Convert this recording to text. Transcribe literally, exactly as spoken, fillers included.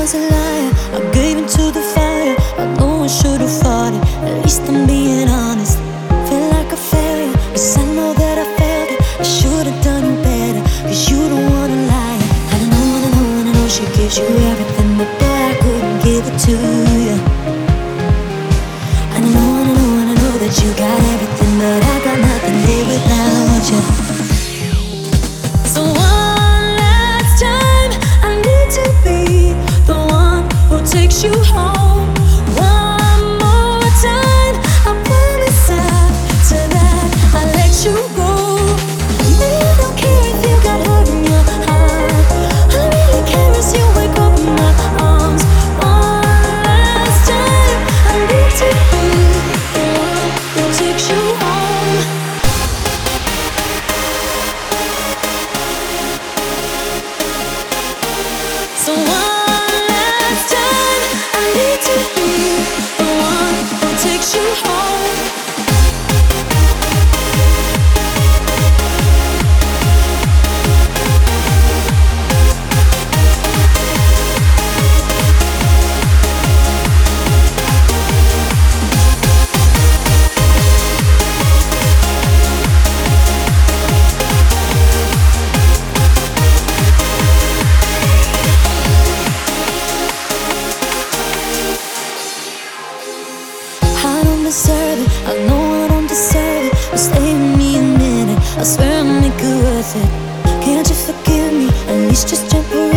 was a liar, I gave into the fire. I know I should've fought it, at least I'm being honest. Feel like a failure, yes I know that I failed it. I should've done you better, cause you don't wanna lie. And I know, and I know, and I know she gives you everything, but boy I couldn't give it to you. And I know, and I know, and I know that you got everything, but I got nothing here without you. So one last time, I need to be the one who takes you home. One more time, I promise after that I'll let you go. I don't care if you got hurt in your heart, I really care as you wake up in my arms. One last time, I need to be the one who takes you home. So one last time, I need to be the one who takes you home. I don't deserve it, I know I don't deserve it, but stay with me a minute, I swear I'll make it worth it. Can't you forgive me, at least just temporarily?